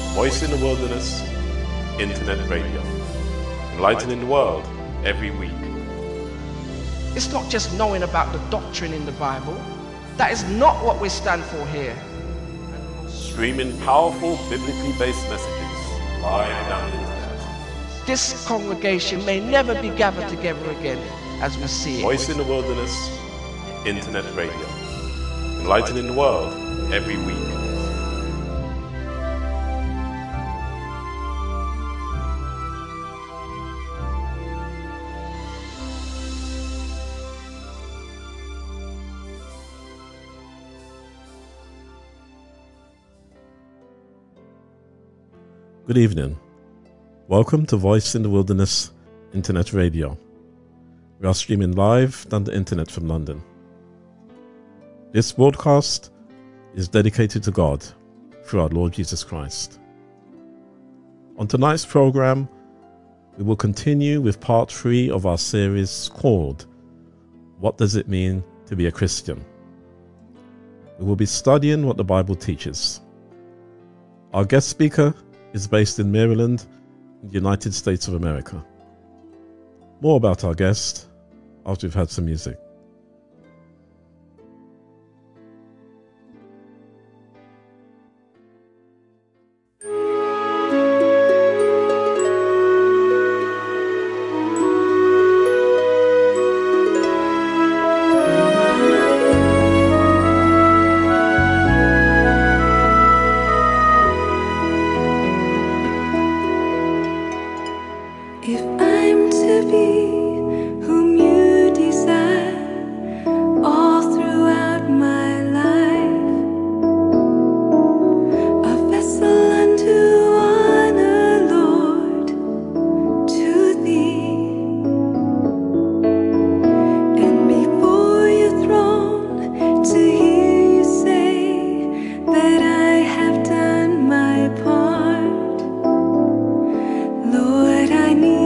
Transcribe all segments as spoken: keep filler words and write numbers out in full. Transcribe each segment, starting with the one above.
Voice in the Wilderness, Internet Radio. Enlightening the world every week. It's not just knowing about the doctrine in the Bible. That is not what we stand for here. Streaming powerful, biblically based messages live on the internet. This congregation may never be gathered together again as we see it. Voice in the Wilderness, Internet Radio. Enlightening the world every week. Good evening. Welcome to Voice in the Wilderness Internet Radio. We are streaming live on the internet from London. This broadcast is dedicated to God through our Lord Jesus Christ. On tonight's program, we will continue with part three of our series called What Does It Mean to Be a Christian? We will be studying what the Bible teaches. Our guest speaker is based in Maryland, in the United States of America. More about our guest after we've had some music. If I'm to be whom you desire all throughout my life, a vessel unto honor, Lord, to thee, and before your throne to hear you say that I have done my part, Lord, I need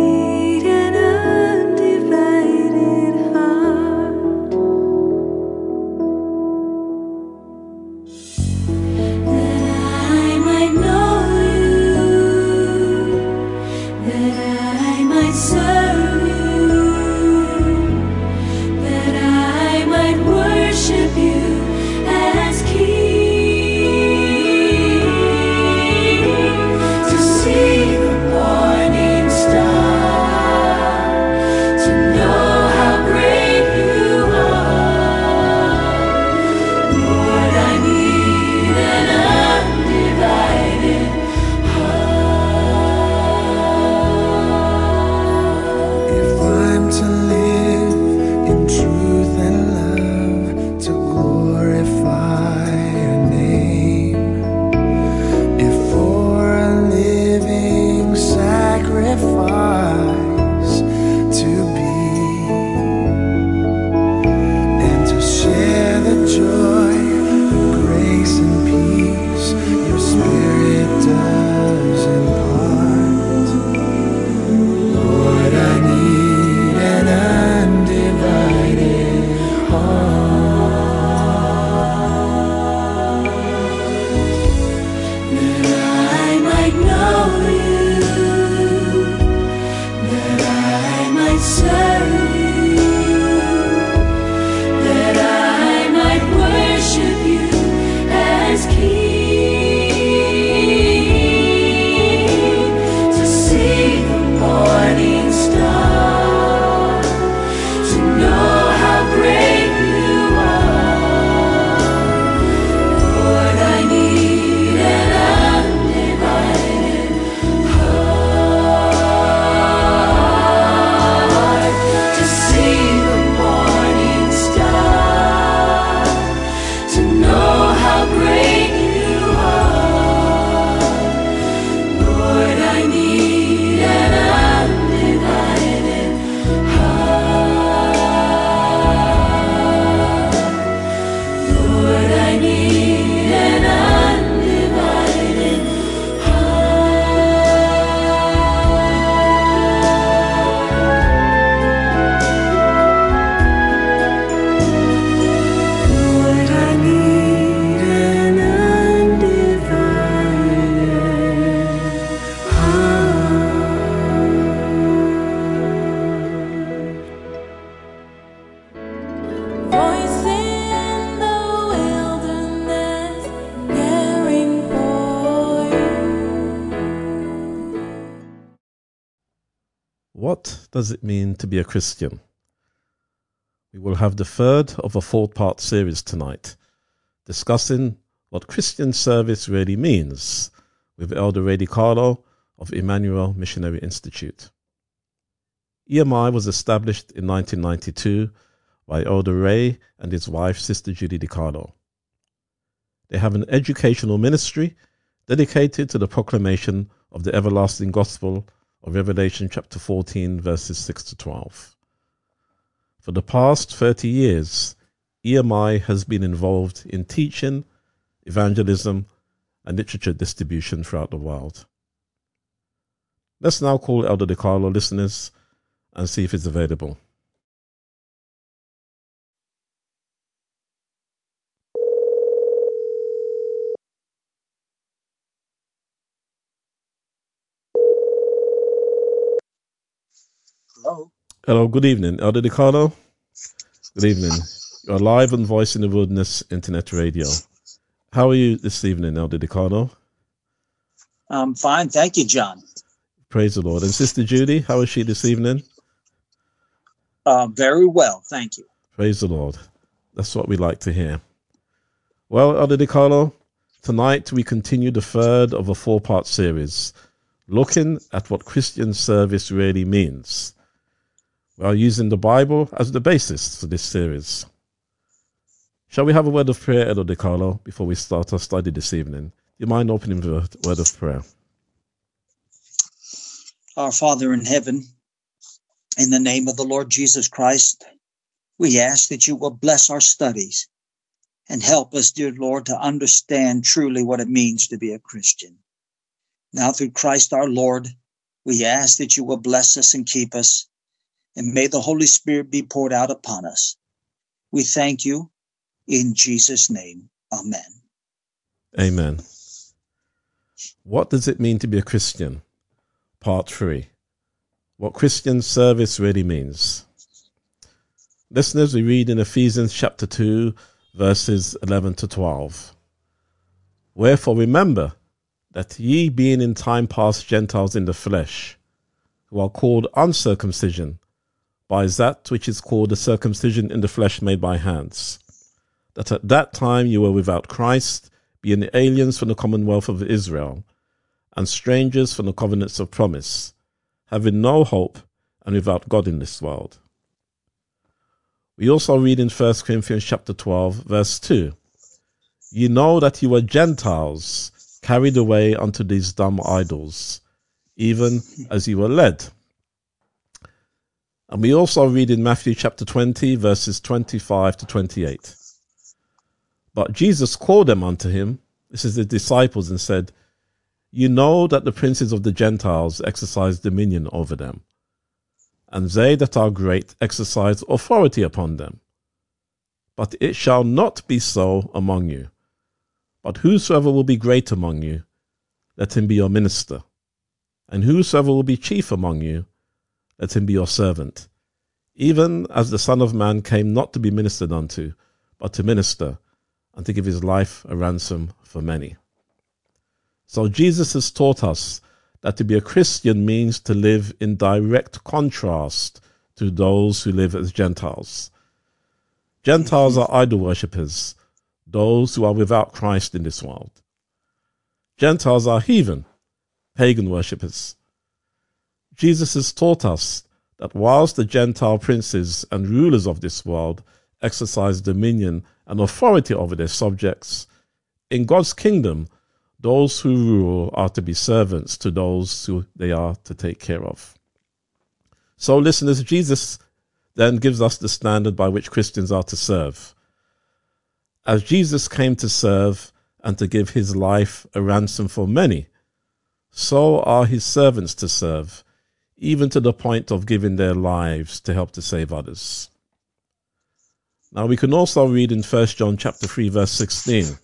what does it mean to be a Christian? We will have the third of a four-part series tonight, discussing what Christian service really means, with Elder Ray DiCarlo of Emmanuel Missionary Institute. E M I was established in nineteen ninety-two by Elder Ray and his wife, Sister Judy DiCarlo. They have an educational ministry dedicated to the proclamation of the everlasting gospel of Revelation chapter fourteen, verses six to twelve. For the past thirty years, E M I has been involved in teaching, evangelism, and literature distribution throughout the world. Let's now call Elder DiCarlo, listeners, and see if he's available. Hello. Hello, good evening, Elder DiCarlo. Good evening. You're live on Voice in the Wilderness Internet Radio. How are you this evening, Elder DiCarlo? I'm fine, thank you, John. Praise the Lord. And Sister Judy, how is she this evening? Uh, very well, thank you. Praise the Lord. That's what we like to hear. Well, Elder DiCarlo, tonight we continue the third of a four-part series, looking at what Christian service really means. We are using the Bible as the basis for this series. Shall we have a word of prayer, Elder DiCarlo, before we start our study this evening? Do you mind opening the word of prayer? Our Father in heaven, in the name of the Lord Jesus Christ, we ask that you will bless our studies and help us, dear Lord, to understand truly what it means to be a Christian. Now, through Christ our Lord, we ask that you will bless us and keep us, and may the Holy Spirit be poured out upon us. We thank you in Jesus' name. Amen. Amen. What does it mean to be a Christian? Part three. What Christian service really means. Listeners, we read in Ephesians chapter two, verses eleven to twelve. Wherefore remember that ye being in time past Gentiles in the flesh, who are called uncircumcision, by that which is called the circumcision in the flesh made by hands, that at that time you were without Christ, being aliens from the commonwealth of Israel, and strangers from the covenants of promise, having no hope and without God in this world. We also read in First Corinthians chapter twelve, verse two, Ye know that you were Gentiles, carried away unto these dumb idols, even as you were led. And we also read in Matthew chapter twenty, verses twenty-five to twenty-eight. But Jesus called them unto him, this is the disciples, and said, You know that the princes of the Gentiles exercise dominion over them, and they that are great exercise authority upon them. But it shall not be so among you. But whosoever will be great among you, let him be your minister. And whosoever will be chief among you, let him be your servant. Even as the Son of Man came not to be ministered unto, but to minister, and to give his life a ransom for many. So Jesus has taught us that to be a Christian means to live in direct contrast to those who live as Gentiles. Gentiles are idol worshippers, those who are without Christ in this world. Gentiles are heathen, pagan worshippers. Jesus has taught us that whilst the Gentile princes and rulers of this world exercise dominion and authority over their subjects, in God's kingdom, those who rule are to be servants to those who they are to take care of. So, listeners, Jesus then gives us the standard by which Christians are to serve. As Jesus came to serve and to give his life a ransom for many, so are his servants to serve, even to the point of giving their lives to help to save others. Now we can also read in First John chapter three, verse sixteen.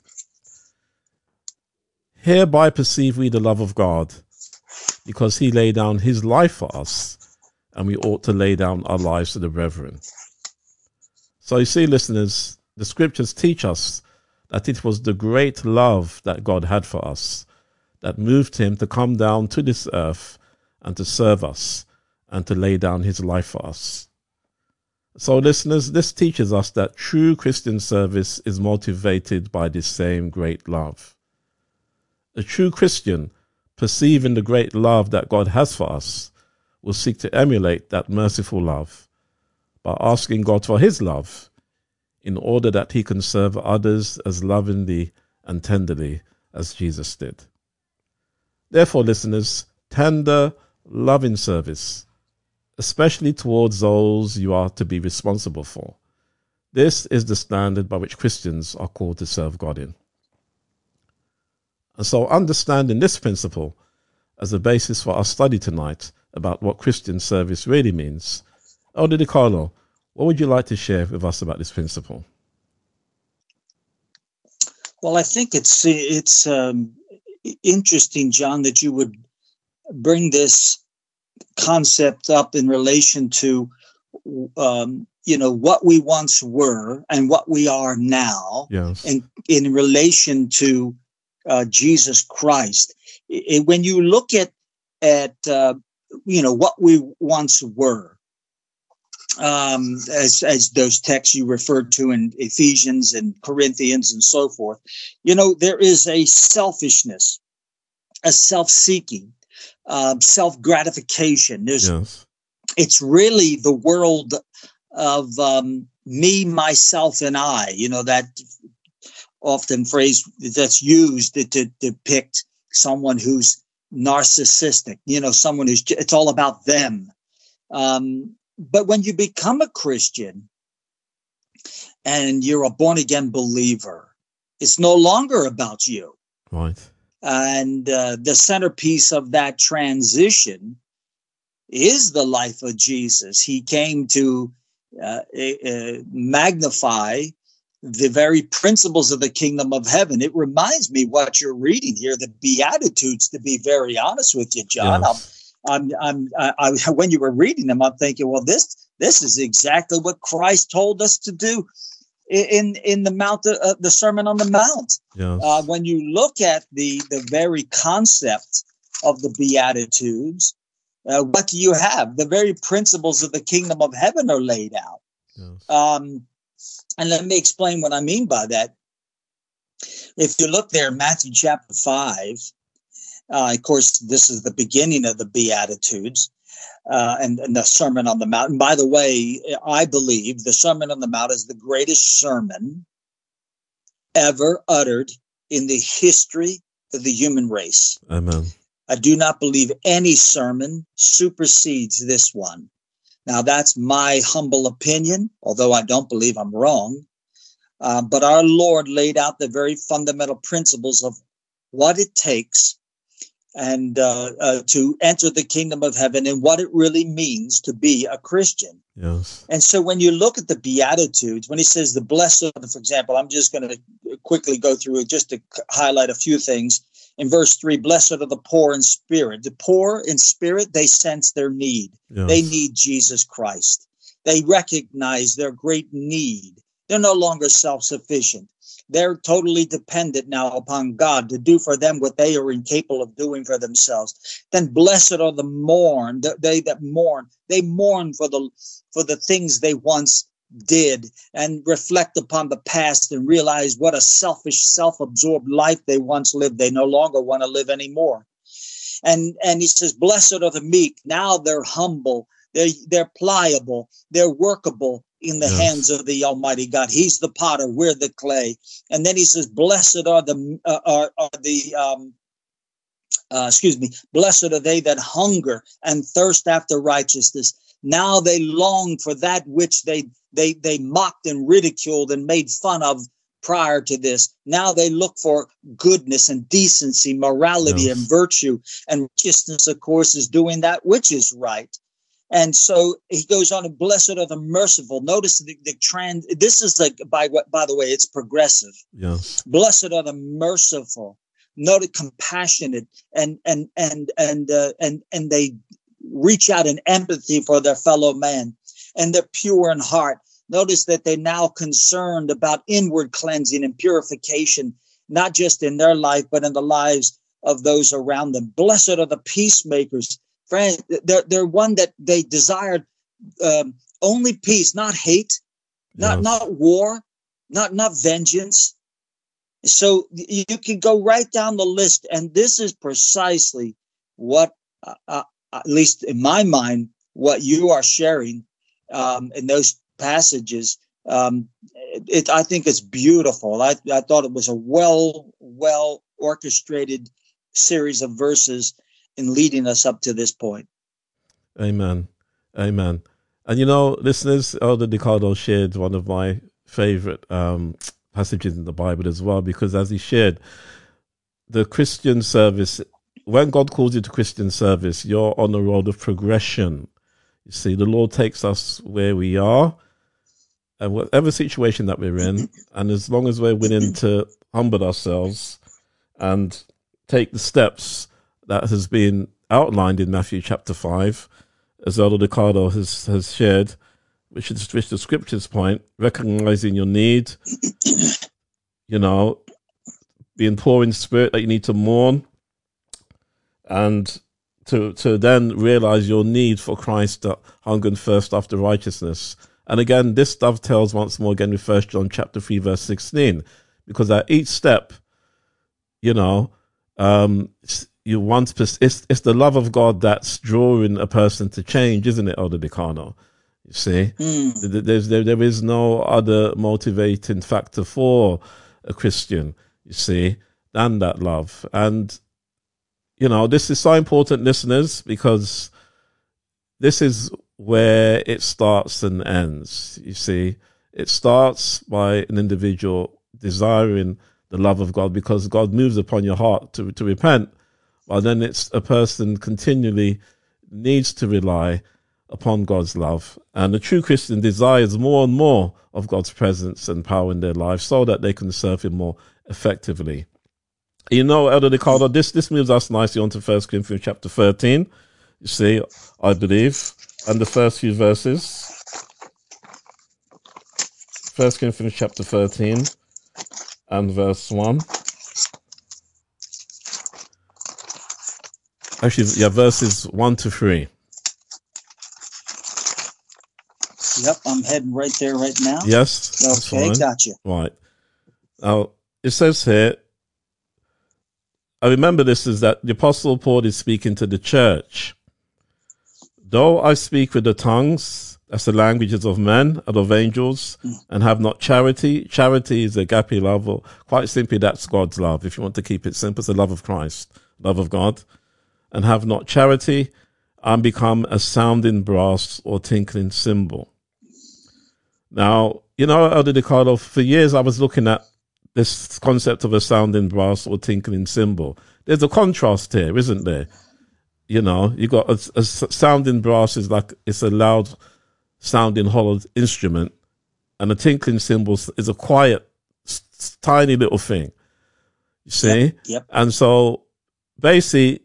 Hereby perceive we the love of God, because he laid down his life for us, and we ought to lay down our lives for the brethren. So you see, listeners, the scriptures teach us that it was the great love that God had for us that moved him to come down to this earth and to serve us and to lay down his life for us. So, listeners, this teaches us that true Christian service is motivated by this same great love. A true Christian, perceiving the great love that God has for us, will seek to emulate that merciful love by asking God for his love in order that he can serve others as lovingly and tenderly as Jesus did. Therefore, listeners, tender, loving service, especially towards those you are to be responsible for. This is the standard by which Christians are called to serve God in. And so, understanding this principle as a basis for our study tonight about what Christian service really means, Elder DiCarlo, what would you like to share with us about this principle? Well, I think it's it's um, interesting, John, that you would bring this concept up in relation to, um, you know, what we once were and what we are now, yes. and in relation to uh, Jesus Christ. It, when you look at at uh, you know what we once were, um, as as those texts you referred to in Ephesians and Corinthians and so forth, you know, there is a selfishness, a self-seeking, uh, self-gratification. There's, yes. It's really the world of um, me, myself, and I. You know, that often phrase that's used to, to depict someone who's narcissistic. You know, someone who's it's all about them. Um, but when you become a Christian and you're a born-again believer, it's no longer about you. Right. And uh, the centerpiece of that transition is the life of Jesus. He came to uh, uh, magnify the very principles of the kingdom of heaven. It reminds me what you're reading here, the Beatitudes, to be very honest with you, John. Yes. I'm, I'm, I, I, when you were reading them, I'm thinking, well, this, this is exactly what Christ told us to do in, in the Mount, uh, the Sermon on the Mount. Yes. Uh, when you look at the, the very concept of the Beatitudes, uh, what do you have? The very principles of the kingdom of heaven are laid out. Yes. Um, and let me explain what I mean by that. If you look there in Matthew chapter five, uh, of course, this is the beginning of the Beatitudes uh, and, and the Sermon on the Mount. And by the way, I believe the Sermon on the Mount is the greatest sermon ever uttered in the history of the human race. Amen. I do not believe any sermon supersedes this one. Now, that's my humble opinion, although I don't believe I'm wrong. Uh, but our Lord laid out the very fundamental principles of what it takes and uh, uh, to enter the kingdom of heaven and what it really means to be a Christian. Yes. And so when you look at the Beatitudes, when he says the blessed, for example, I'm just going to quickly go through it just to highlight a few things. In verse three, blessed are the poor in spirit. The poor in spirit, they sense their need. Yes. They need Jesus Christ. They recognize their great need. They're no longer self-sufficient. They're totally dependent now upon God to do for them what they are incapable of doing for themselves. Then blessed are the mourn, they that mourn. They mourn for the for the things they once did and reflect upon the past and realize what a selfish, self-absorbed life they once lived. They no longer want to live anymore. And and he says, blessed are the meek. Now they're humble. They're, they're pliable. They're workable in the yes. hands of the Almighty God. He's the potter. We're the clay. And then he says, blessed are the, uh, are, are the, um, uh, excuse me, blessed are they that hunger and thirst after righteousness. Now they long for that which they, they, they mocked and ridiculed and made fun of prior to this. Now they look for goodness and decency, morality yes. and virtue. And righteousness, of course, is doing that which is right. And so he goes on, and blessed are the merciful. Notice the, the trend. This is like, by by the way, it's progressive. Yes. Blessed are the merciful. Note compassionate, and and and and uh, and and they reach out in empathy for their fellow man, and they're pure in heart. Notice that they're now concerned about inward cleansing and purification, not just in their life, but in the lives of those around them. Blessed are the peacemakers, friend, they're, they're one that they desired um, only peace, not hate, not, Yes. not war, not, not vengeance. So you can go right down the list. And this is precisely what, uh, uh, at least in my mind, what you are sharing um, in those passages. Um, it, it, I think it's beautiful. I, I thought it was a well, well orchestrated series of verses in leading us up to this point. Amen. Amen. And you know, listeners, Elder Ricardo shared one of my favorite um, passages in the Bible as well, because as he shared, the Christian service, when God calls you to Christian service, you're on a road of progression. You see, the Lord takes us where we are, and whatever situation that we're in, and as long as we're willing to humble ourselves and take the steps that has been outlined in Matthew chapter five, as Elder Ricardo has, has shared, which is which the scriptures point, recognizing your need, you know, being poor in spirit, that you need to mourn, and to to then realize your need for Christ, that hunger and thirst after righteousness. And again, this dovetails once more again with First John chapter three, verse sixteen, because at each step, you know, um, you want it's it's the love of God that's drawing a person to change, isn't it, Elder Ricardo? You see, mm. there's there there is no other motivating factor for a Christian, you see, than that love. And you know, this is so important, listeners, because this is where it starts and ends. You see, it starts by an individual desiring the love of God because God moves upon your heart to, to repent. But then it's a person continually needs to rely upon God's love. And the true Christian desires more and more of God's presence and power in their life so that they can serve him more effectively. You know, Elder Ricardo, this, this moves us nicely on to First Corinthians chapter thirteen. You see, I believe, and the first few verses. First Corinthians chapter thirteen and verse one. Actually, yeah, verses one to three. Yep, I'm heading right there right now. Yes. Okay, gotcha. Right. Now, it says here, I remember this is that the Apostle Paul is speaking to the church. Though I speak with the tongues, that's the languages of men and of angels, mm. and have not charity. Charity is agape love, or quite simply, that's God's love. If you want to keep it simple, it's the love of Christ, love of God. And have not charity, I'm become a sounding brass or tinkling cymbal. Now, you know, Elder Ricardo, for years I was looking at this concept of a sounding brass or tinkling cymbal. There's a contrast here, isn't there? You know, you got a, a sounding brass is like, it's a loud sounding hollow instrument, and a tinkling cymbal is a quiet, s- tiny little thing. You see? Yep, yep. And so basically,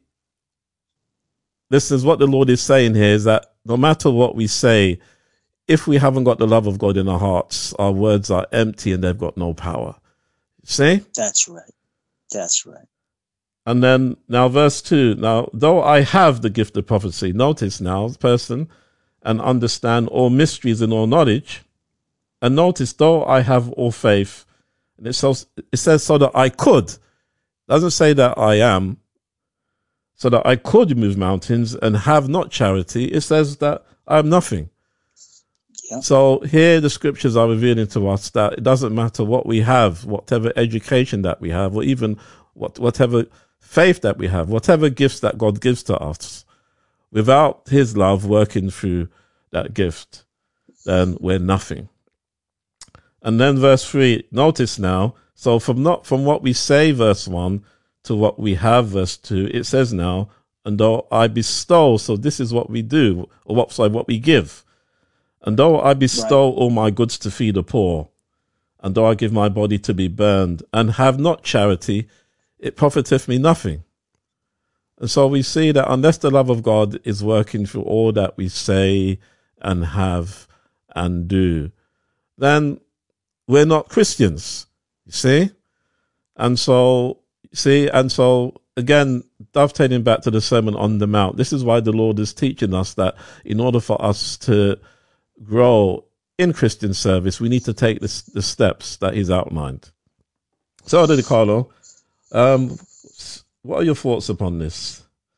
this is what the Lord is saying here, is that no matter what we say, if we haven't got the love of God in our hearts, our words are empty and they've got no power. See? That's right. That's right. And then now verse two. Now, though I have the gift of prophecy, notice now, person, and understand all mysteries and all knowledge. And notice, though I have all faith, and it says, it says so that I could. It doesn't say that I am. So that I could move mountains and have not charity. It says that I am nothing. Yeah. So here the scriptures are revealing to us that it doesn't matter what we have, whatever education that we have, or even what whatever faith that we have, whatever gifts that God gives to us, without his love working through that gift, then we're nothing. And then verse three, notice now, so from not from what we say, verse one, to what we have, verse two, it says now, and though I bestow, so this is what we do, or what, sorry, what we give. And though I bestow right. all my goods to feed the poor, and though I give my body to be burned, and have not charity, it profiteth me nothing. And so we see that unless the love of God is working through all that we say and have and do, then we're not Christians, you see? And so, see, and so again, dovetailing back to the Sermon on the Mount, this is why the Lord is teaching us that in order for us to grow in Christian service, we need to take the, the steps that he's outlined. So, Adi Carlo, um, what are your thoughts upon this?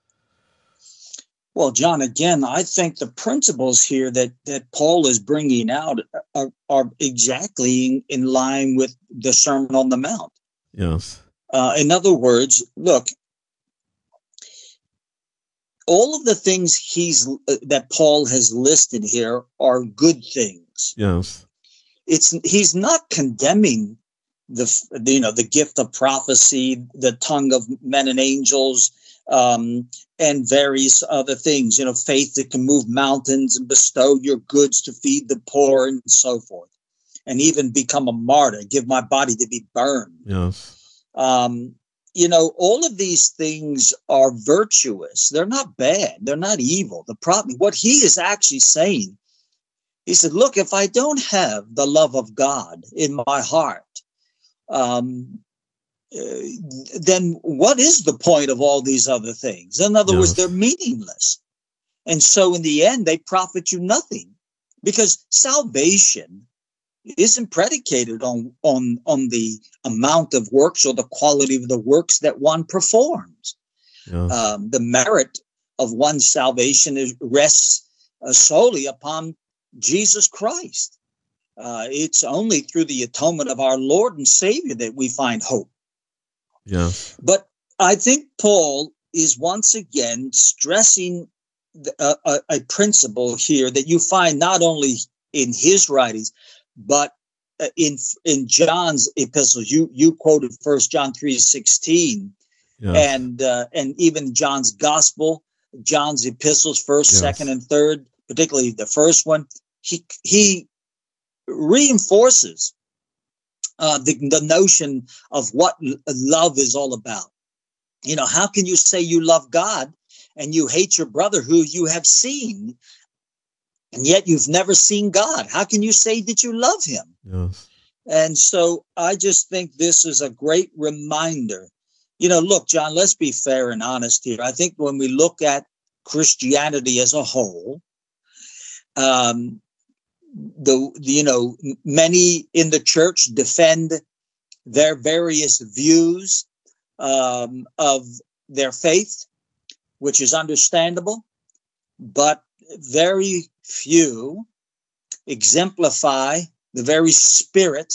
Well, John, again, I think the principles here that, that Paul is bringing out are, are exactly in, in line with the Sermon on the Mount. Yes. Uh, in other words, look, all of the things he's uh, that Paul has listed here are good things. Yes. It's he's not condemning the, the you know the gift of prophecy, the tongue of men and angels, um, and various other things. You know, faith that can move mountains and bestow your goods to feed the poor and so forth, and even become a martyr, give my body to be burned. Yes. Um, you know, all of these things are virtuous. They're not bad. They're not evil. The problem, what he is actually saying, he said, look, if I don't have the love of God in my heart, um, uh, then what is the point of all these other things? In other yes. words, they're meaningless. And so in the end, they profit you nothing, because salvation isn't predicated on, on, on the amount of works or the quality of the works that one performs. Yes. Um, the merit of one's salvation is, rests uh, solely upon Jesus Christ. Uh, it's only through the atonement of our Lord and Savior that we find hope. Yes. But I think Paul is once again stressing the, uh, a, a principle here that you find not only in his writings, but uh, in in John's epistles. You you quoted First John three sixteen, Yes. and uh, and even John's gospel, John's epistles, first, Yes. second, and third, particularly the first one. He he reinforces uh, the the notion of what l- love is all about. You know, how can you say you love God and you hate your brother who you have seen? And yet you've never seen God. How can you say that you love him? Yes. And so I just think this is a great reminder. You know, look, John, let's be fair and honest here. I think when we look at Christianity as a whole, um, the, the you know, many in the church defend their various views um, of their faith, which is understandable, but very few exemplify the very spirit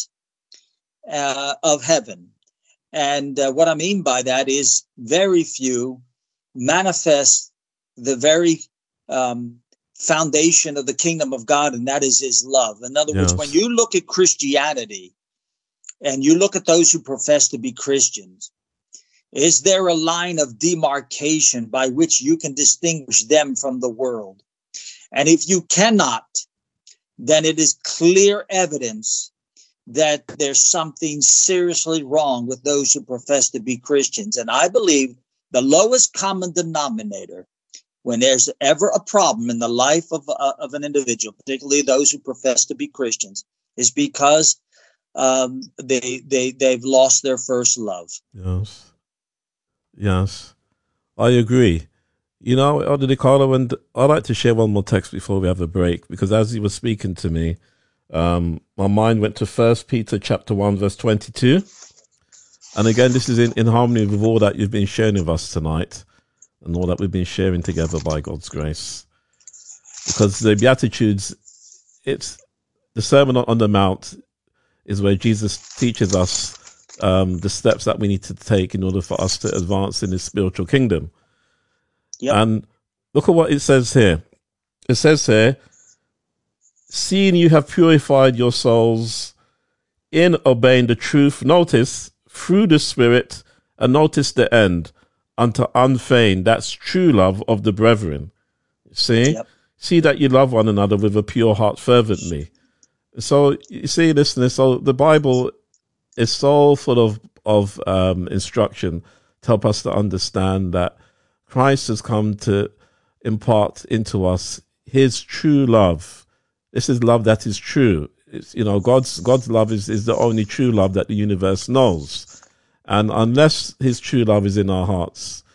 uh, of heaven. And uh, what I mean by that is very few manifest the very um, foundation of the kingdom of God, and that is his love. In other Yes. words, when you look at Christianity and you look at those who profess to be Christians, is there a line of demarcation by which you can distinguish them from the world? And if you cannot, then it is clear evidence that there's something seriously wrong with those who profess to be Christians. And I believe the lowest common denominator, when there's ever a problem in the life of, uh, of an individual, particularly those who profess to be Christians, is because um, they, they, they've lost their first love. Yes. Yes. I agree. You know, Adi Carlo, and I'd like to share one more text before we have a break, because as he was speaking to me, um, my mind went to First Peter chapter one, verse twenty-two. And again, this is in, in harmony with all that you've been sharing with us tonight and all that we've been sharing together by God's grace. Because the Beatitudes, it's the Sermon on the Mount is where Jesus teaches us um, the steps that we need to take in order for us to advance in this spiritual kingdom. Yep. And look at what it says here. It says here, seeing you have purified your souls in obeying the truth, notice, through the Spirit, and notice the end, unto unfeigned, that's true love of the brethren. See? Yep. See that you love one another with a pure heart fervently. So, you see, listeners, so the Bible is so full of, of um, instruction to help us to understand that Christ has come to impart into us his true love. This is love that is true. It's, you know, God's God's love is, is the only true love that the universe knows. And unless his true love is in our hearts,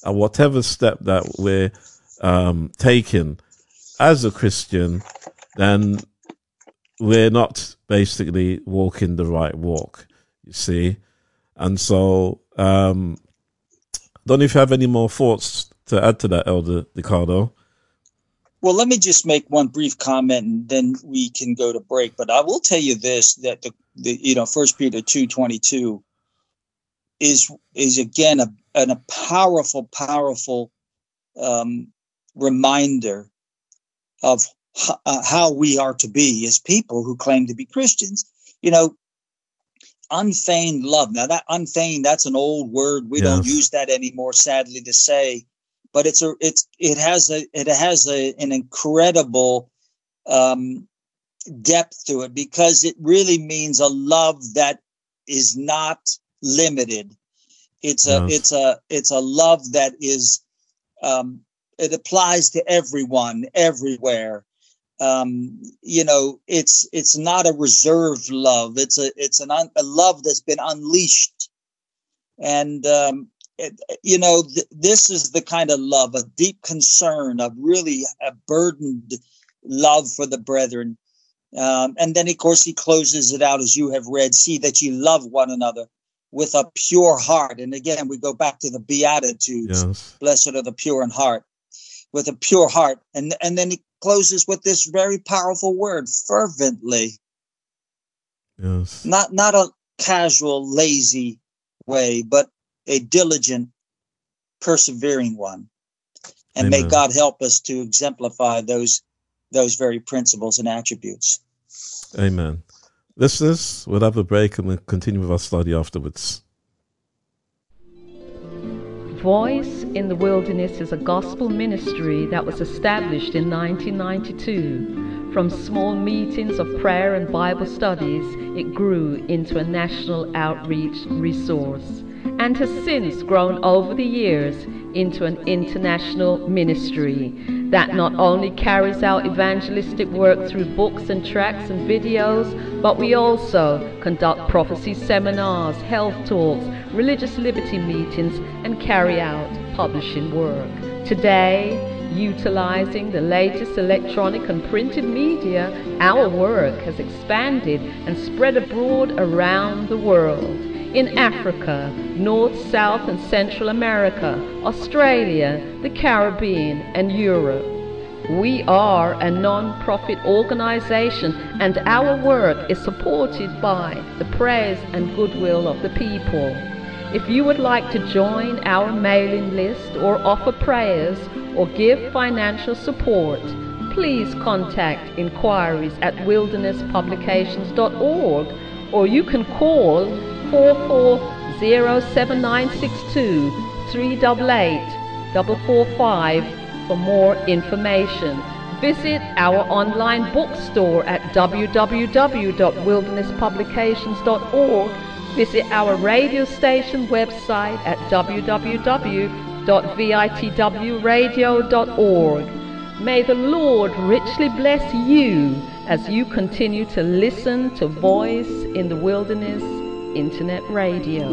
and whatever step that we're um, taking as a Christian, then we're not basically walking the right walk, you see. And so, um, I don't know if you have any more thoughts to add to that, Elder Ricardo. Well, let me just make one brief comment, and then we can go to break. But I will tell you this: that the, the you know First Peter two twenty two is is again a, an, a powerful, powerful um, reminder of h- uh, how we are to be as people who claim to be Christians. You know, unfeigned love. Now, that unfeigned, that's an old word. We Yes. don't use that anymore, sadly to say. But it's a it's it has a it has a, an incredible um, depth to it, because it really means a love that is not limited. It's a Yes. it's a it's a love that is um, it applies to everyone, everywhere. Um, you know, it's it's not a reserved love. It's a it's an un, a love that's been unleashed, and um, it, you know, th- this is the kind of love, a deep concern, a really a burdened love for the brethren. Um, and then, of course, he closes it out as you have read: "See that you love one another with a pure heart." And again, we go back to the Beatitudes: Yes. "Blessed are the pure in heart," with a pure heart. And and then he closes with this very powerful word: fervently. Yes. Not not a casual, lazy way, but a diligent, persevering one. And may Amen. God help us to exemplify those those very principles and attributes. Amen. Listeners, we'll have a break and we'll continue with our study afterwards. Voice in the Wilderness is a gospel ministry that was established in nineteen ninety-two. From small meetings of prayer and Bible studies, it grew into a national outreach resource and has since grown over the years into an international ministry that not only carries out evangelistic work through books and tracts and videos, but we also conduct prophecy seminars, health talks, religious liberty meetings, and carry out publishing work. Today, utilizing the latest electronic and printed media, our work has expanded and spread abroad around the world. In Africa, North, South, and Central America, Australia, the Caribbean, and Europe. We are a non-profit organization, and our work is supported by the prayers and goodwill of the people. If you would like to join our mailing list or offer prayers or give financial support, please contact inquiries at wilderness publications dot org, or you can call four four zero seven nine six two three eight eight four four five for more information. Visit our online bookstore at w w w dot wilderness publications dot org. Visit our radio station website at w w w dot v i t w radio dot org. May the Lord richly bless you as you continue to listen to Voice in the Wilderness Internet Radio.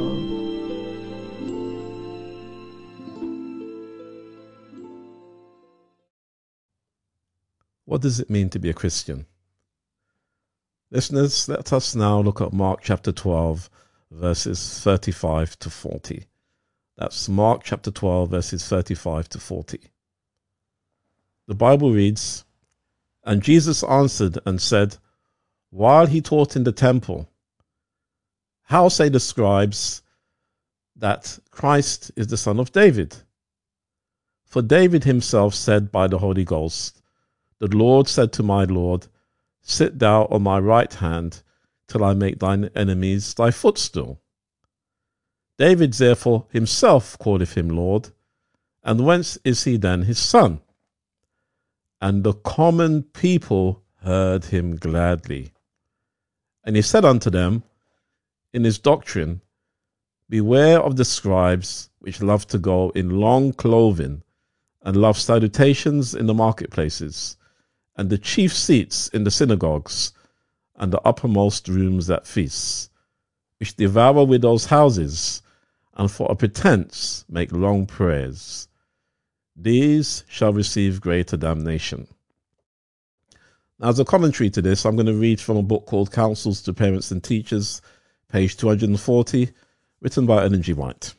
What does it mean to be a Christian? Listeners, let us now look at Mark chapter twelve, verses thirty-five to forty. That's Mark chapter twelve, verses thirty-five to forty. The Bible reads, "And Jesus answered and said, while he taught in the temple, how say the scribes that Christ is the son of David? For David himself said by the Holy Ghost, the Lord said to my Lord, sit thou on my right hand till I make thine enemies thy footstool. David therefore himself calleth him Lord, and whence is he then his son? And the common people heard him gladly. And he said unto them in his doctrine, beware of the scribes which love to go in long clothing, and love salutations in the marketplaces, and the chief seats in the synagogues, and the uppermost rooms at feasts, which devour widows' houses, and for a pretense make long prayers. These shall receive greater damnation. Now, as a commentary to this, I'm going to read from a book called Counsels to Parents and Teachers, page two hundred forty, written by Ellen G. White.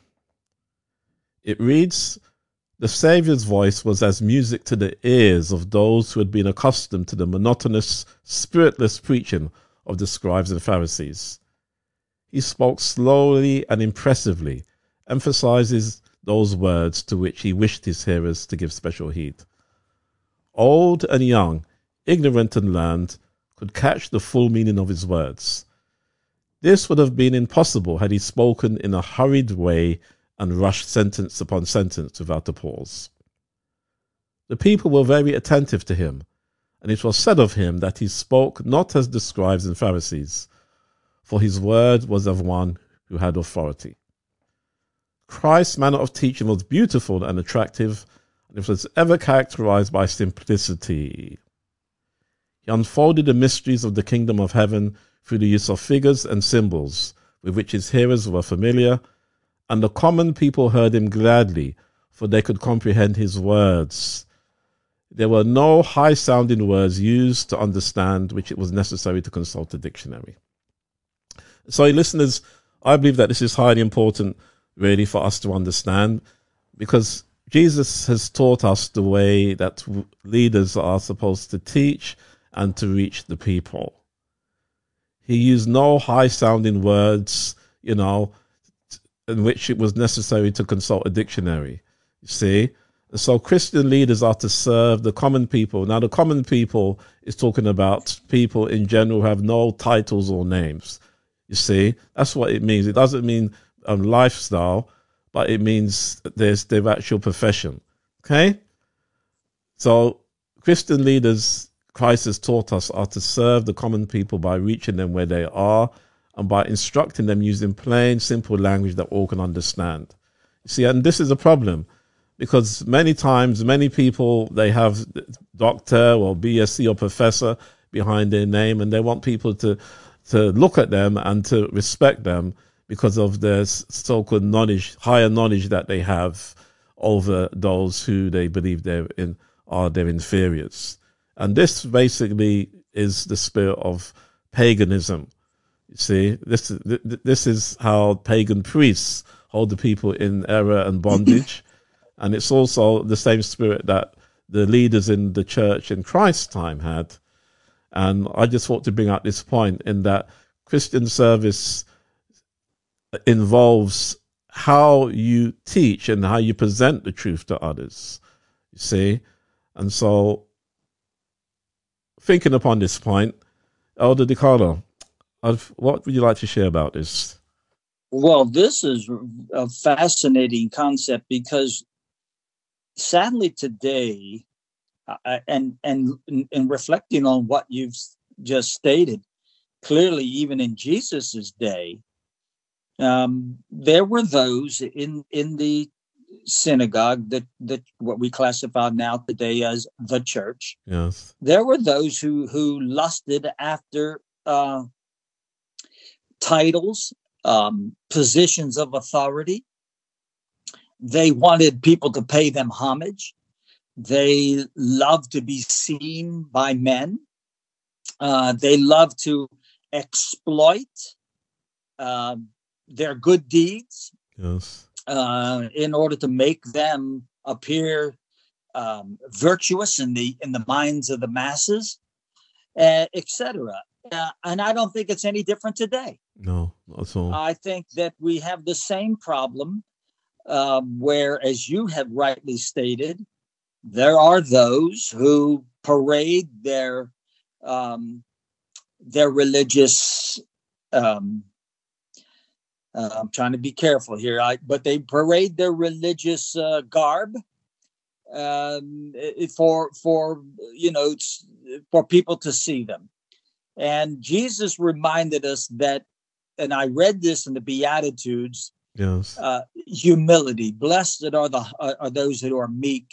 It reads, "The Saviour's voice was as music to the ears of those who had been accustomed to the monotonous, spiritless preaching of the scribes and Pharisees. He spoke slowly and impressively, emphasizes those words to which he wished his hearers to give special heed. Old and young, ignorant and learned, could catch the full meaning of his words. This would have been impossible had he spoken in a hurried way and rushed sentence upon sentence without a pause. The people were very attentive to him, and it was said of him that he spoke not as the scribes and Pharisees, for his word was of one who had authority. Christ's manner of teaching was beautiful and attractive, and it was ever characterized by simplicity. He unfolded the mysteries of the kingdom of heaven through the use of figures and symbols with which his hearers were familiar, and the common people heard him gladly, for they could comprehend his words. There were no high-sounding words used to understand which it was necessary to consult a dictionary." So, listeners, I believe that this is highly important, really, for us to understand, because Jesus has taught us the way that leaders are supposed to teach and to reach the people. He used no high-sounding words, you know, in which it was necessary to consult a dictionary, you see. And so Christian leaders are to serve the common people. Now, the common people is talking about people in general who have no titles or names, you see. That's what it means. It doesn't mean um, lifestyle, but it means there's their actual profession, okay? So Christian leaders, Christ has taught us, are to serve the common people by reaching them where they are, and by instructing them using plain, simple language that all can understand. You see, and this is a problem, because many times, many people, they have doctor or B S c or professor behind their name, and they want people to, to look at them and to respect them because of their so-called knowledge, higher knowledge that they have over those who they believe they're in, are their inferiors. And this basically is the spirit of paganism. You see, this is, this is how pagan priests hold the people in error and bondage. And it's also the same spirit that the leaders in the church in Christ's time had. And I just want to bring out this point in that Christian service involves how you teach and how you present the truth to others. You see? And so, thinking upon this point, Elder DiCarlo, I've, what would you like to share about this? Well, this is a fascinating concept because sadly today, uh, and and and reflecting on what you've just stated, clearly even in Jesus's day, um, there were those in in the synagogue, that that what we classify now today as the church. Yes, there were those who who lusted after uh, titles, um, positions of authority. They wanted people to pay them homage. They loved to be seen by men. Uh, they loved to exploit uh, their good deeds, yes, uh, in order to make them appear um, virtuous in the in the minds of the masses, uh, et cetera. Uh, and I don't think it's any different today. No, not at all. I think that we have the same problem, uh, where, as you have rightly stated, there are those who parade their um, their religious. Um, uh, I'm trying to be careful here, I, but they parade their religious uh, garb um, for for you know for people to see them. And Jesus reminded us that, and I read this in the Beatitudes. Yes, uh, humility. Blessed are the are, are those who are meek.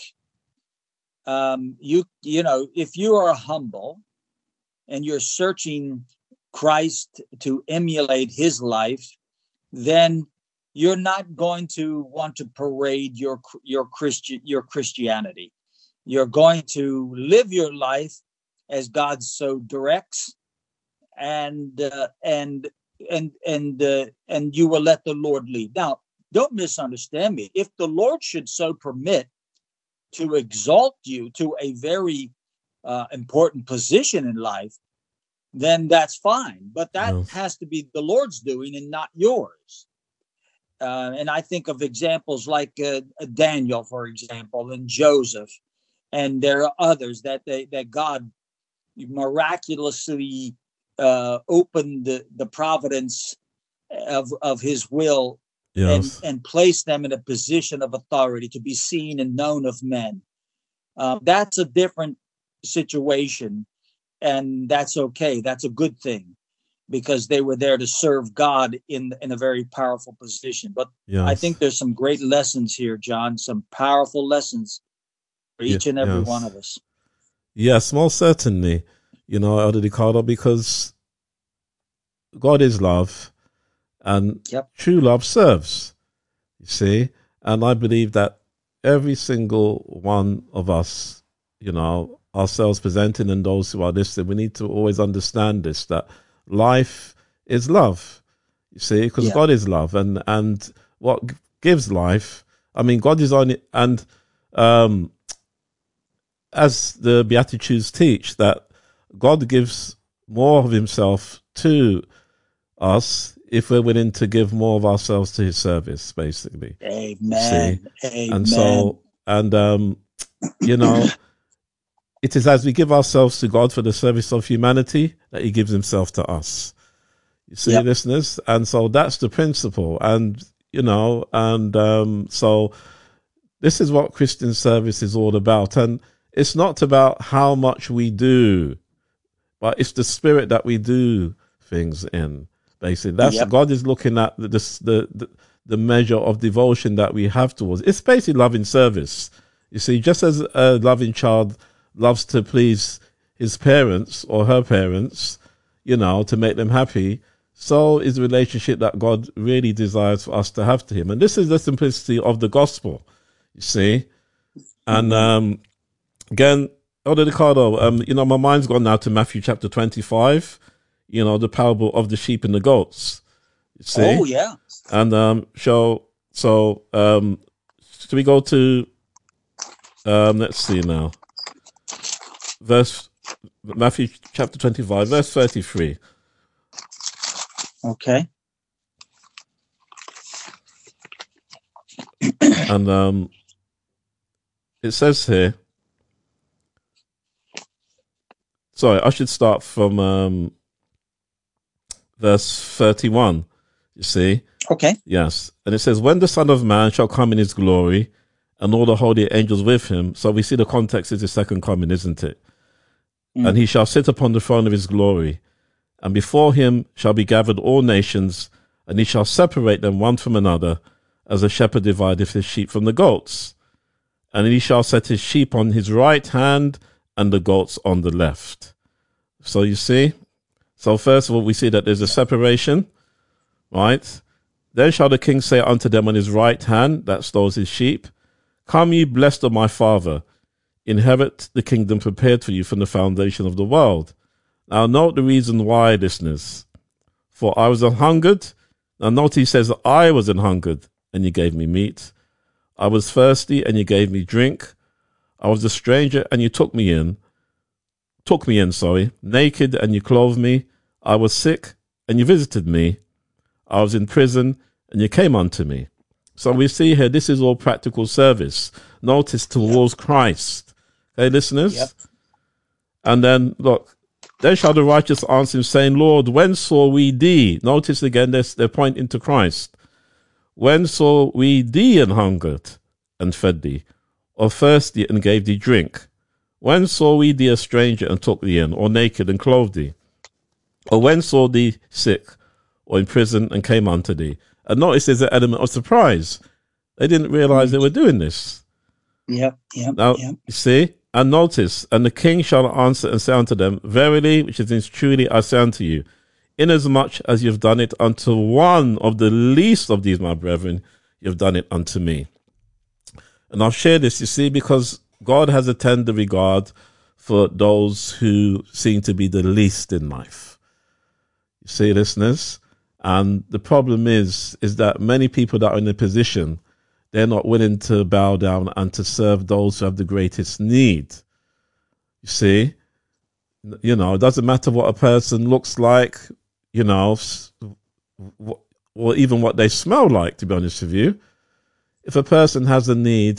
Um, you you know, if you are humble and you're searching Christ to emulate his life, then you're not going to want to parade your your Christian your Christianity. You're going to live your life as God so directs, and uh, and and and uh, and you will let the Lord lead. Now, don't misunderstand me. If the Lord should so permit to exalt you to a very uh, important position in life, then that's fine. But that Yes. has to be the Lord's doing and not yours. Uh, and I think of examples like uh, Daniel, for example, and Joseph, and there are others that they, that God miraculously uh, opened the, the providence of of His will, Yes. and and placed them in a position of authority to be seen and known of men. Uh, that's a different situation, and that's okay. That's a good thing, because they were there to serve God in in a very powerful position. But Yes. I think there's some great lessons here, John, some powerful lessons for each Ye- and every yes. one of us. Yes, most certainly. You know, Elder Ricardo, because God is love, and Yep. true love serves. You see, and I believe that every single one of us, you know, ourselves presenting and those who are listening, we need to always understand this, that life is love. You see, because Yeah. God is love, and and what g- gives life. I mean, God is only, and um, as the Beatitudes teach, that God gives more of Himself to us if we're willing to give more of ourselves to His service, basically. Amen. Amen. And so, and um, you know, it is as we give ourselves to God for the service of humanity that He gives Himself to us. You see, Yep. listeners, and so that's the principle, and you know, and um, so this is what Christian service is all about, and it's not about how much we do, but it's the spirit that we do things in. Basically, that's Yep. God is looking at the, the the the measure of devotion that we have towards. It's basically loving service. You see, just as a loving child loves to please his parents or her parents, you know, to make them happy, so is the relationship that God really desires for us to have to Him. And this is the simplicity of the gospel, you see. And um, again, Elder Ricardo, um, you know, my mind's gone now to Matthew chapter twenty-five, you know, the parable of the sheep and the goats, you see. Oh, yeah. And um, so, so um, should we go to, um, let's see now, verse, Matthew chapter twenty-five, verse thirty-three. Okay. And um, it says here, sorry, I should start from um, verse thirty-one, you see. Okay. Yes. And it says, when the Son of Man shall come in his glory, and all the holy angels with him. So we see the context is his second coming, isn't it? Mm. And he shall sit upon the throne of his glory. And before him shall be gathered all nations, and he shall separate them one from another, as a shepherd divideth his sheep from the goats. And he shall set his sheep on his right hand, and the goats on the left. So you see? So first of all, we see that there's a separation, right? Then shall the king say unto them on his right hand, that stores his sheep, come ye blessed of my Father, inherit the kingdom prepared for you from the foundation of the world. Now note the reason why, listeners. For I was an hungered. Now note he says, I was an hungered, and you gave me meat. I was thirsty, and you gave me drink. I was a stranger, and you took me in. Took me in, sorry. Naked, and you clothed me. I was sick, and you visited me. I was in prison, and you came unto me. So we see here, this is all practical service. Notice towards Christ. Okay, listeners? Yep. And then, look, then shall the righteous answer him, saying, Lord, when saw we thee? Notice again, they're, they're pointing to Christ. When saw we thee an hungered and fed thee, or thirsty and gave thee drink? When saw we thee a stranger and took thee in, or naked and clothed thee? Or when saw thee sick, or in prison and came unto thee? And notice there's an element of surprise. They didn't realize they were doing this. Yep. Yep. Now, Yep. you see, and notice, and the king shall answer and say unto them, verily, which is truly, I say unto you, inasmuch as you've done it unto one of the least of these, my brethren, you've done it unto me. And I'll share this, you see, because God has a tender regard for those who seem to be the least in life. You see, listeners? And the problem is, is that many people that are in a position, they're not willing to bow down and to serve those who have the greatest need. You see? You know, it doesn't matter what a person looks like, you know, or even what they smell like, to be honest with you. If a person has a need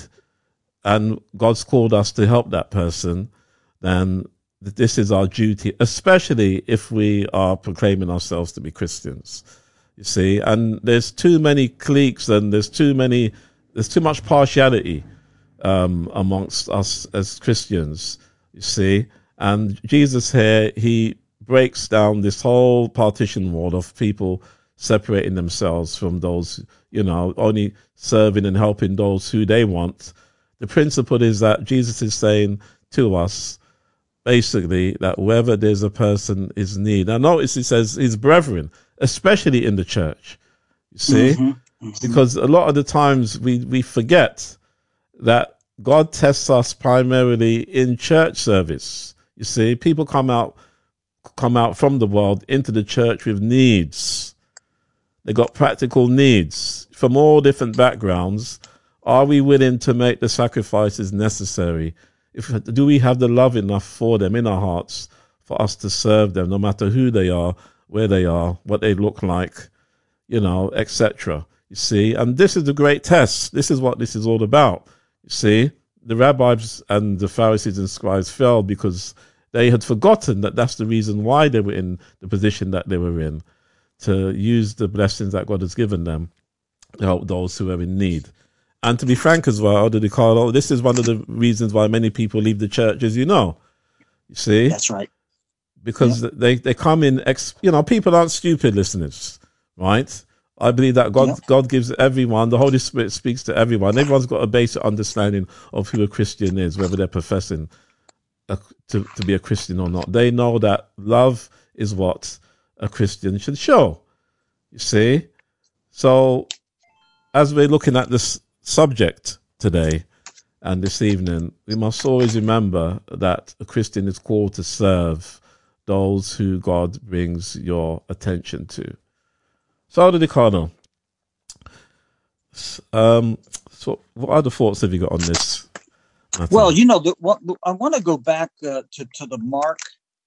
and God's called us to help that person, then this is our duty, especially if we are proclaiming ourselves to be Christians, you see. And there's too many cliques and there's too many, there's too much partiality um, amongst us as Christians, you see. And Jesus here, he breaks down this whole partition wall of people separating themselves from those, you know, only serving and helping those who they want. The principle is that Jesus is saying to us, basically, that wherever there's a person is need. Now notice he says his brethren, especially in the church, you see, Mm-hmm. Mm-hmm. because a lot of the times we, we forget that God tests us primarily in church service. You see, people come out, come out from the world into the church with needs. They got practical needs from all different backgrounds. Are we willing to make the sacrifices necessary? If, do we have the love enough for them in our hearts for us to serve them, no matter who they are, where they are, what they look like, you know, et cetera. You see, and this is the great test. This is what this is all about. You see, the rabbis and the Pharisees and scribes fell because they had forgotten that that's the reason why they were in the position that they were in, to use the blessings that God has given them to help those who are in need. And to be frank as well, Elder DiCarlo, this is one of the reasons why many people leave the church, as you know. You see? That's right. Because yep. they, they come in, ex, you know, people aren't stupid, listeners, right? I believe that God, yep. God gives everyone, the Holy Spirit speaks to everyone. Everyone's got a basic understanding of who a Christian is, whether they're professing a, to, to be a Christian or not. They know that love is what a Christian should show, you see? So as we're looking at this subject today and this evening, we must always remember that a Christian is called to serve those who God brings your attention to. So, DiCarlo, um, so what other thoughts have you got on this matter? Well, you know, the, what, I want to go back uh, to, to the Mark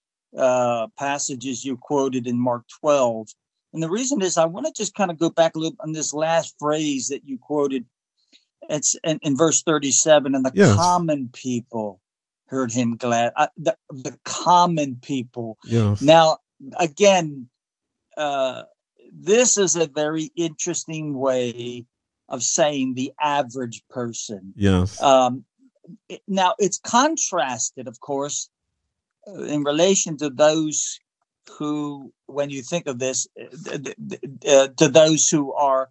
uh, passages you quoted in Mark twelve. And the reason is I want to just kind of go back a little on this last phrase that you quoted. It's in, in verse thirty-seven, and the yes. common people heard him glad. Uh, the, the common people. Yes. Now, again, uh, this is a very interesting way of saying the average person. Yes. Um, it, now, it's contrasted, of course, uh, in relation to those who, when you think of this, uh, uh, to those who are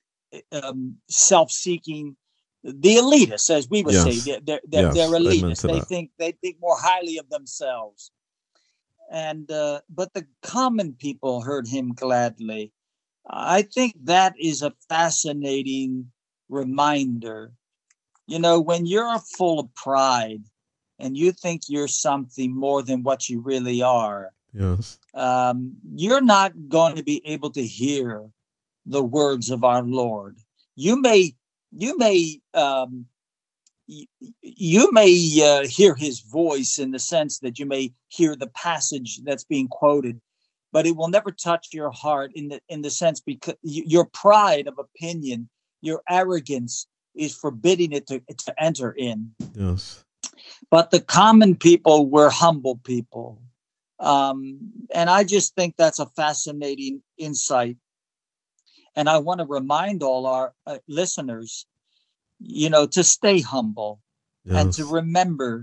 um, self-seeking, the elitists, as we would yes. say, they're, they're, yes. they're elitists. They that. think they think more highly of themselves. And uh, but the common people heard him gladly. I think that is a fascinating reminder. You know, when you're full of pride and you think you're something more than what you really are, yes, um, you're not going to be able to hear the words of our Lord. You may, you may, um, you, you may uh, hear his voice in the sense that you may hear the passage that's being quoted, but it will never touch your heart in the in the sense because your pride of opinion, your arrogance is forbidding it to, to enter in. Yes. But the common people were humble people. Um, and I just think that's a fascinating insight. And I want to remind all our uh, listeners, you know, to stay humble yes. and to remember,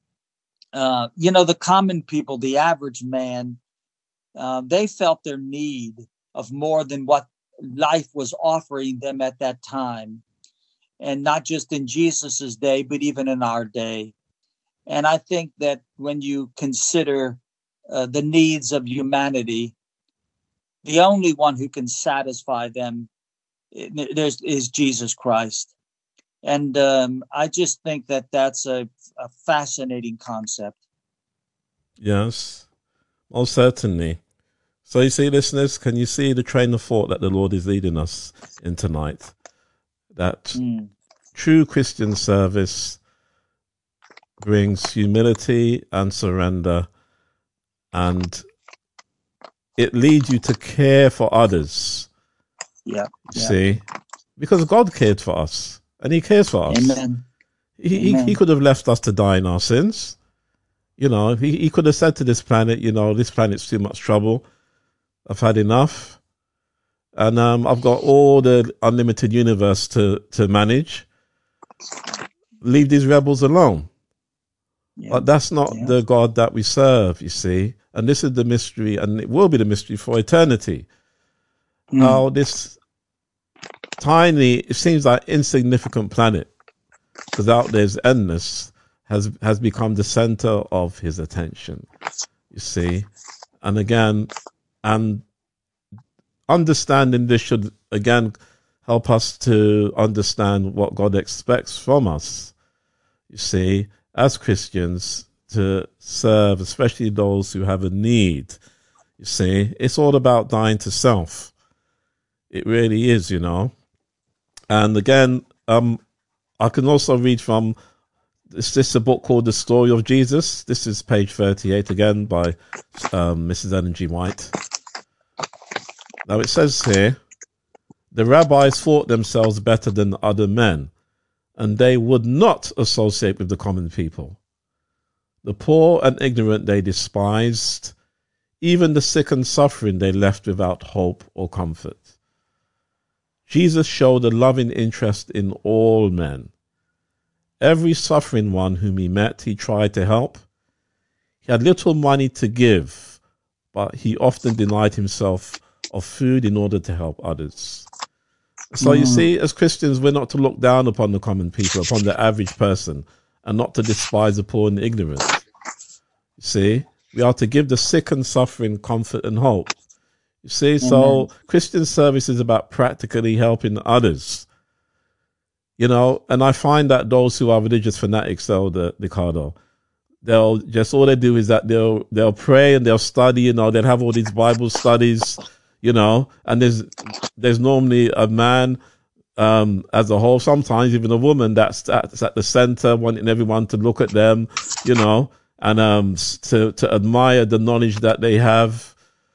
uh, you know, the common people, the average man, uh, they felt their need of more than what life was offering them at that time. And not just in Jesus's day, but even in our day. And I think that when you consider uh, the needs of humanity, the only one who can satisfy them there's, is Jesus Christ. And um, I just think that that's a, a fascinating concept. Yes, most certainly. So you see, listeners, can you see the train of thought that the Lord is leading us in tonight? That mm. true Christian service brings humility and surrender, and it leads you to care for others. Yeah. You yeah. see, because God cared for us, and He cares for us. Amen. He, Amen. he he could have left us to die in our sins. You know, he, he could have said to this planet, you know, this planet's too much trouble. I've had enough. And um, I've got all the unlimited universe to, to manage. Leave these rebels alone. Yeah. But that's not yeah. the God that we serve, you see. And this is the mystery, and it will be the mystery for eternity. Mm. How this tiny, it seems like insignificant planet, because out there's endless, has has become the center of his attention, you see. And again, and understanding this should, again, help us to understand what God expects from us, you see, as Christians, to serve, especially those who have a need. You see, it's all about dying to self. It really is, you know. And again, um, I can also read from, is this a book called The Story of Jesus? This is page thirty-eight, again, by um, Missus Ellen G. White. Now it says here, the rabbis thought themselves better than other men, and they would not associate with the common people. The poor and ignorant they despised, even the sick and suffering they left without hope or comfort. Jesus showed a loving interest in all men. Every suffering one whom he met, he tried to help. He had little money to give, but he often denied himself of food in order to help others. So mm. you see, as Christians, we're not to look down upon the common people, upon the average person, and not to despise the poor and the ignorant. You see, we are to give the sick and suffering comfort and hope. You see, mm-hmm. so Christian service is about practically helping others. You know, and I find that those who are religious fanatics, though, the Ricardo, they'll just, all they do is that they'll they'll pray and they'll study, you know, they'll have all these Bible studies, you know, and there's there's normally a man um, as a whole, sometimes even a woman that's at, that's at the center, wanting everyone to look at them, you know, and um, to to admire the knowledge that they have,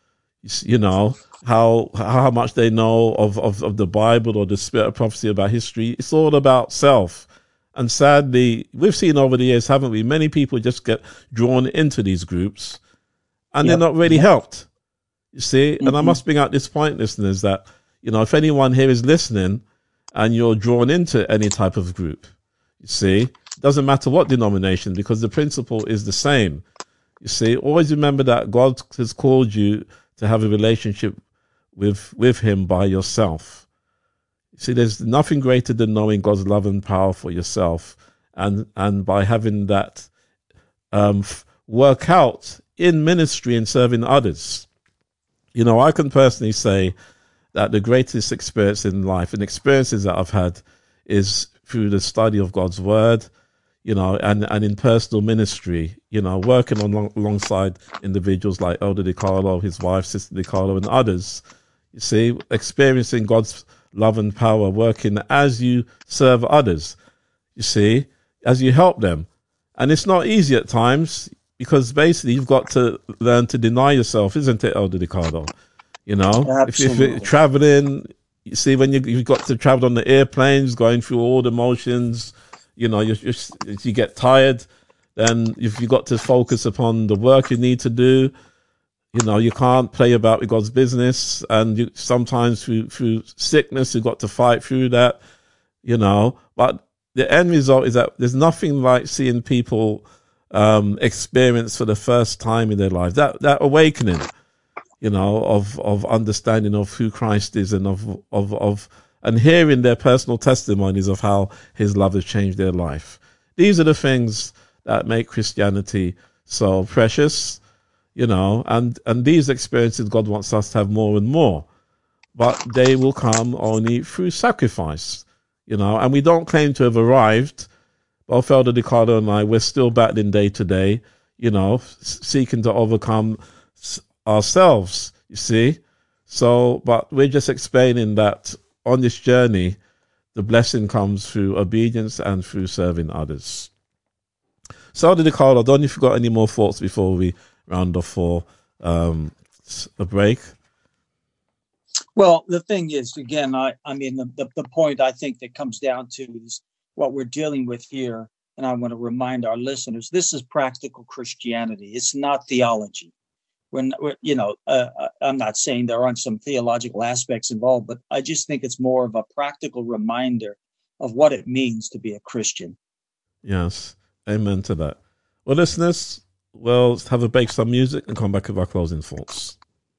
you know, how how much they know of, of, of the Bible or the spirit of prophecy about history. It's all about self. And sadly, we've seen over the years, haven't we, many people just get drawn into these groups and yep. they're not really yep. helped. You see, mm-hmm. and I must bring out this point, listeners, that, you know, if anyone here is listening and you're drawn into any type of group, you see, it doesn't matter what denomination, because the principle is the same. You see, always remember that God has called you to have a relationship with with him by yourself. You see, there's nothing greater than knowing God's love and power for yourself, and and by having that um, work out in ministry and serving others. You know, I can personally say that the greatest experience in life and experiences that I've had is through the study of God's word, you know, and, and in personal ministry, you know, working on, alongside individuals like Elder DiCarlo, his wife, Sister DiCarlo, and others. You see, experiencing God's love and power, working as you serve others, you see, as you help them. And it's not easy at times, because basically you've got to learn to deny yourself, isn't it, Elder DiCarlo? You know, if, if you're traveling, you see, when you, you've got to travel on the airplanes, going through all the motions, you know, you you get tired, then if you got to focus upon the work you need to do, you know, you can't play about with God's business. And you, sometimes through through sickness, you've got to fight through that, you know. But the end result is that there's nothing like seeing people um, experience for the first time in their life that that awakening, you know, of of understanding of who Christ is, and of of of. and hearing their personal testimonies of how his love has changed their life. These are the things that make Christianity so precious, you know, and, and these experiences God wants us to have more and more, but they will come only through sacrifice, you know, and we don't claim to have arrived. Both Elder DiCarlo and I, we're still battling day to day, you know, seeking to overcome ourselves, you see. So, but we're just explaining that on this journey, the blessing comes through obedience and through serving others. So, Elder DiCarlo, I don't know if you've got any more thoughts before we round off for um, a break. Well, the thing is, again, I, I mean, the, the, the point I think that comes down to is what we're dealing with here. And I want to remind our listeners, this is practical Christianity. It's not theology. When, you know, uh, I'm not saying there aren't some theological aspects involved, but I just think it's more of a practical reminder of what it means to be a Christian. Yes. Amen to that. Well, listeners, we'll have a break, some music, and come back with our closing thoughts.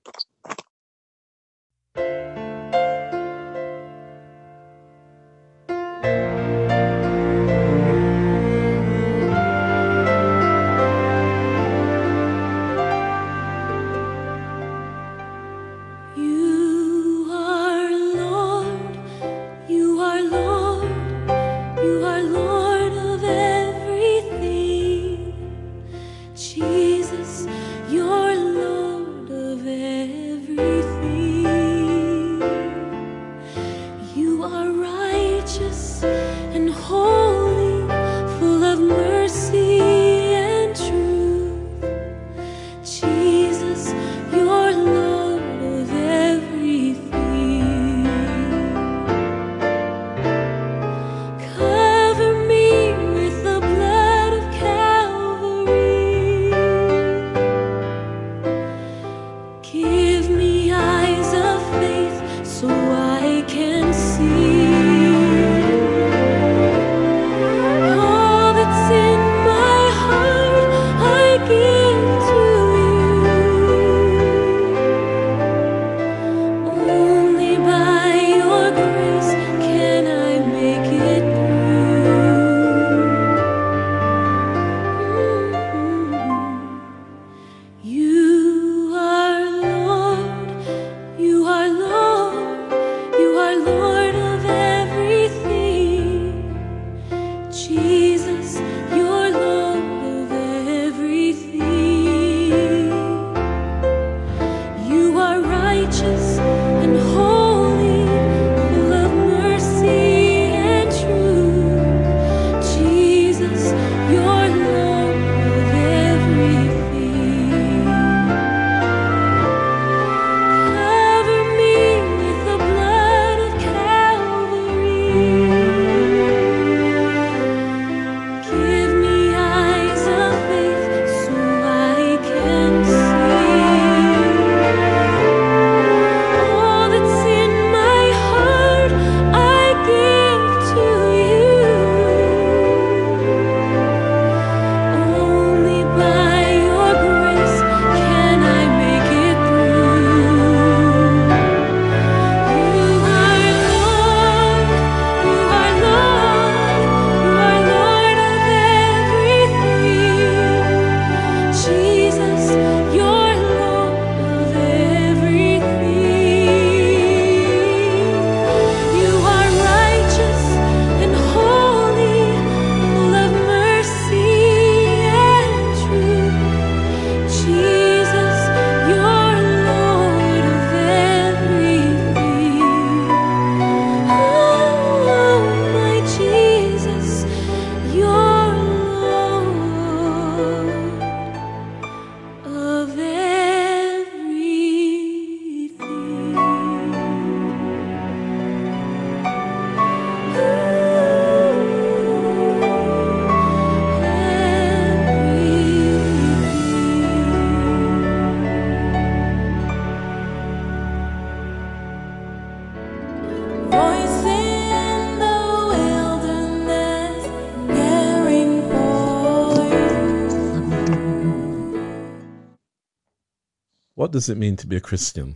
What does it mean to be a Christian?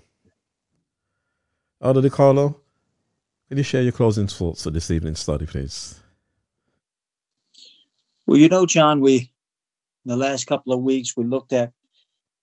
Elder DiCarlo, can you share your closing thoughts for this evening's study, please? Well, you know, John, we, in the last couple of weeks, we looked at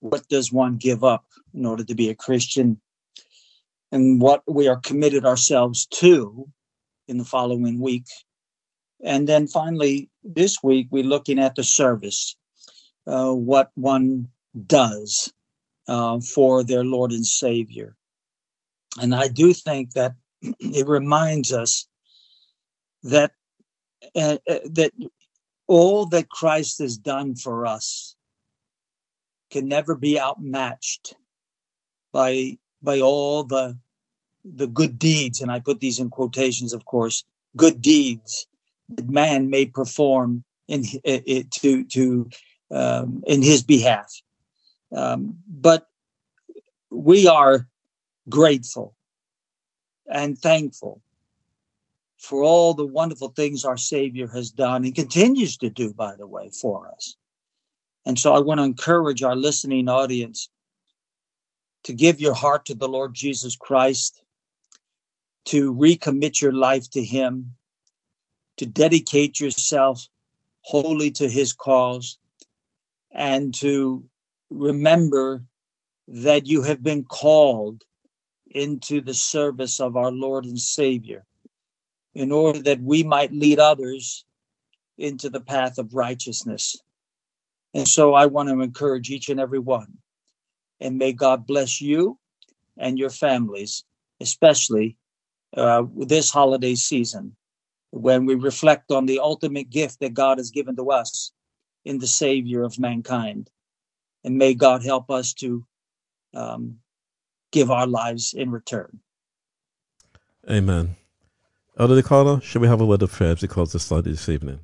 what does one give up in order to be a Christian, and what we are committed ourselves to in the following week. And then finally, this week, we're looking at the service, uh, what one does uh, for their Lord and Savior. And I do think that it reminds us that uh, uh, that all that Christ has done for us can never be outmatched by by all the the good deeds, and I put these in quotations, of course, good deeds that man may perform in it to to um, in his behalf. Um, but we are grateful and thankful for all the wonderful things our Savior has done and continues to do, by the way, for us. And so I want to encourage our listening audience to give your heart to the Lord Jesus Christ, to recommit your life to him, to dedicate yourself wholly to his cause, and to remember that you have been called into the service of our Lord and Savior in order that we might lead others into the path of righteousness. And so I want to encourage each and every one. And may God bless you and your families, especially uh, this holiday season, when we reflect on the ultimate gift that God has given to us in the Savior of mankind. And may God help us to um, give our lives in return. Amen. Elder DeCarlo, shall we have a word of prayer as we close the study this evening?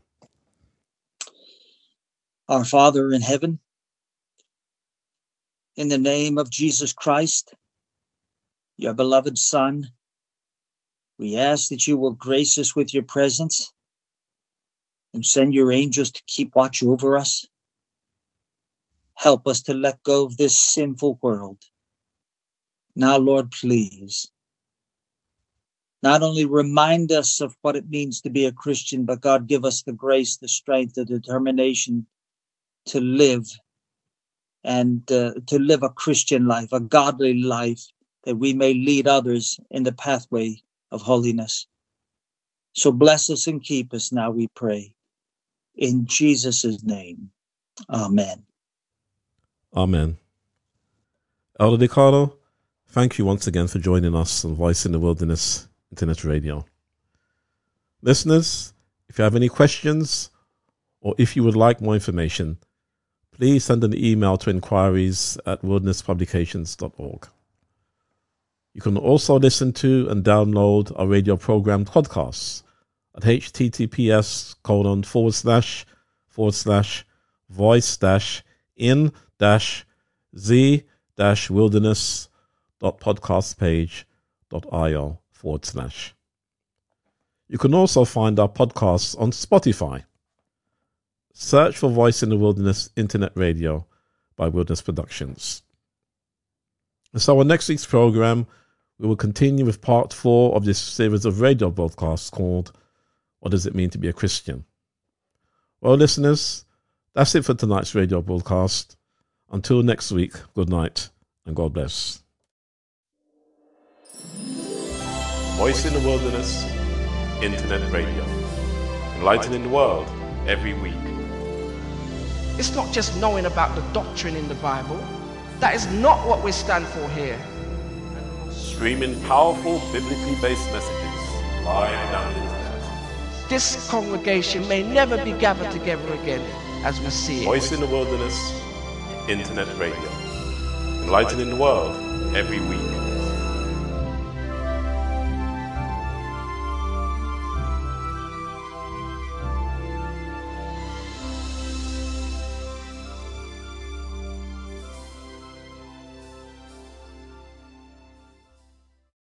Our Father in heaven, in the name of Jesus Christ, your beloved Son, we ask that you will grace us with your presence and send your angels to keep watch over us. Help us to let go of this sinful world. Now, Lord, please, not only remind us of what it means to be a Christian, but God, give us the grace, the strength, the determination to live and uh, to live a Christian life, a godly life, that we may lead others in the pathway of holiness. So bless us and keep us now, we pray. In Jesus' name, amen. Amen. Elder DeCarlo, thank you once again for joining us on Voice in the Wilderness Internet Radio. Listeners, if you have any questions or if you would like more information, please send an email to inquiries at wilderness publications dot org. You can also listen to and download our radio program podcasts at https colon forward slash forward slash voice dash in dash z dash wilderness dot podcast page dot io forward slash. You can also find our podcasts on Spotify. Search for Voice in the Wilderness Internet Radio by Wilderness Productions. And so on next week's program, we will continue with part four of this series of radio broadcasts called What Does It Mean to Be a Christian? Well, listeners, that's it for tonight's radio broadcast. Until next week, good night and God bless. Voice in the Wilderness Internet Radio, enlightening the world every week. It's not just knowing about the doctrine in the Bible. That is not what we stand for here. Streaming powerful biblically based messages live down the internet. This congregation may never be gathered together again as we see it. Voice in the Wilderness Internet Radio, enlightening the world every week.